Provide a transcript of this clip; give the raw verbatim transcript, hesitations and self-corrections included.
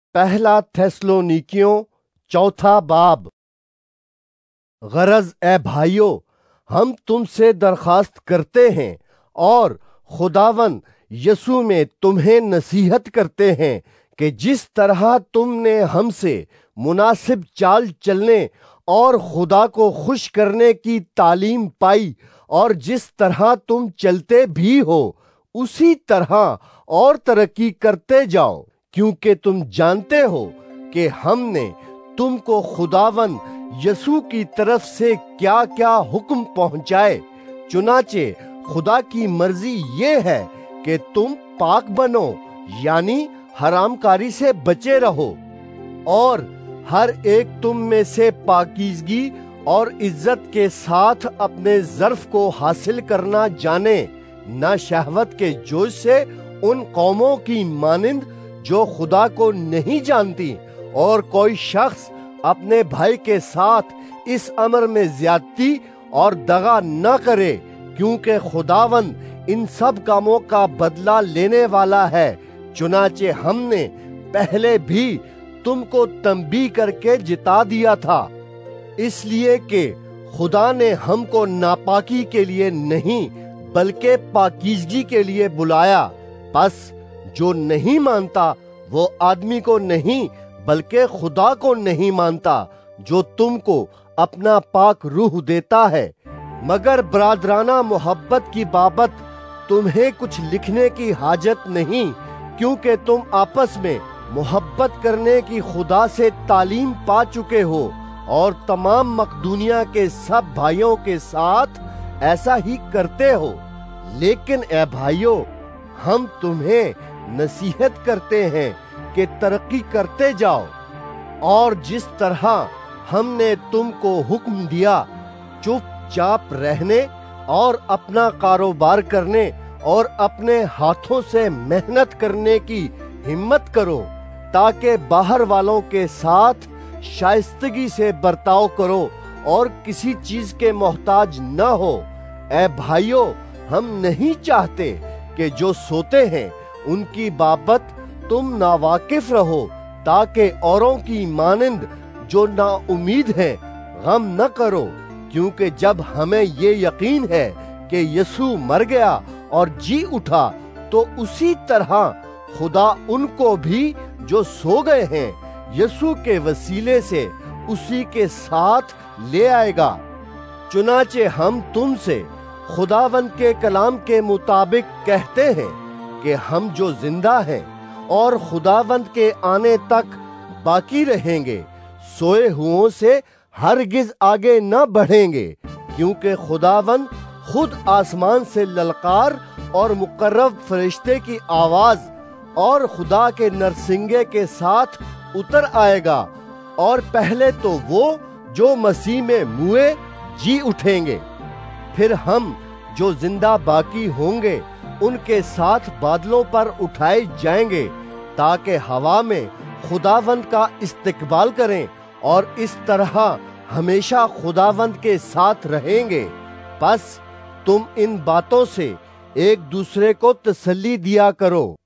پہلا تھیسلونیکیوں چوتھا باب۔ غرض اے بھائیو، ہم تم سے درخواست کرتے ہیں اور خداوند یسوع میں تمہیں نصیحت کرتے ہیں کہ جس طرح تم نے ہم سے مناسب چال چلنے اور خدا کو خوش کرنے کی تعلیم پائی اور جس طرح تم چلتے بھی ہو اسی طرح اور ترقی کرتے جاؤ، کیونکہ تم جانتے ہو کہ ہم نے تم کو خداوند یسوع کی طرف سے کیا کیا حکم پہنچائے۔ چنانچہ خدا کی مرضی یہ ہے کہ تم پاک بنو، یعنی حرام کاری سے بچے رہو، اور ہر ایک تم میں سے پاکیزگی اور عزت کے ساتھ اپنے ظرف کو حاصل کرنا جانے، نہ شہوت کے جوش سے ان قوموں کی مانند جو خدا کو نہیں جانتی، اور کوئی شخص اپنے بھائی کے ساتھ اس امر میں زیادتی اور دغا نہ کرے، کیونکہ خداوند ان سب کاموں کا بدلہ لینے والا ہے۔ چنانچہ ہم نے پہلے بھی تم کو تنبیہ کر کے جتا دیا تھا، اس لیے کہ خدا نے ہم کو ناپاکی کے لیے نہیں بلکہ پاکیزگی کے لیے بلایا۔ پس جو نہیں مانتا وہ آدمی کو نہیں بلکہ خدا کو نہیں مانتا جو تم کو اپنا پاک روح دیتا ہے۔ مگر برادرانہ محبت کی بابت تمہیں کچھ لکھنے کی حاجت نہیں، کیونکہ تم آپس میں محبت کرنے کی خدا سے تعلیم پا چکے ہو، اور تمام مقدونیہ کے سب بھائیوں کے ساتھ ایسا ہی کرتے ہو۔ لیکن اے بھائیو، ہم تمہیں نصیحت کرتے ہیں کہ ترقی کرتے جاؤ، اور جس طرح ہم نے تم کو حکم دیا چپ چاپ رہنے اور اپنا کاروبار کرنے اور اپنے ہاتھوں سے محنت کرنے کی ہمت کرو، تاکہ باہر والوں کے ساتھ شائستگی سے برتاؤ کرو اور کسی چیز کے محتاج نہ ہو۔ اے بھائیو، ہم نہیں چاہتے کہ جو سوتے ہیں ان کی بابت تم ناواقف رہو، تاکہ اوروں کی مانند جو نا امید ہیں غم نہ کرو، کیونکہ جب ہمیں یہ یقین ہے کہ یسوع مر گیا اور جی اٹھا، تو اسی طرح خدا ان کو بھی جو سو گئے ہیں یسوع کے وسیلے سے اسی کے ساتھ لے آئے گا۔ چنانچہ ہم تم سے خداوند کے کلام کے مطابق کہتے ہیں کہ ہم جو زندہ ہیں اور خداوند کے آنے تک باقی رہیں گے، سوئے ہوں سے ہرگز آگے نہ بڑھیں گے، کیونکہ خداوند خود آسمان سے للکار اور مقرب فرشتے کی آواز اور خدا کے نرسنگے کے ساتھ اتر آئے گا، اور پہلے تو وہ جو مسیح میں موئے جی اٹھیں گے۔ پھر ہم جو زندہ باقی ہوں گے ان کے ساتھ بادلوں پر اٹھائے جائیں گے، تاکہ ہوا میں خداوند کا استقبال کریں، اور اس طرح ہمیشہ خداوند کے ساتھ رہیں گے۔ پس تم ان باتوں سے ایک دوسرے کو تسلی دیا کرو۔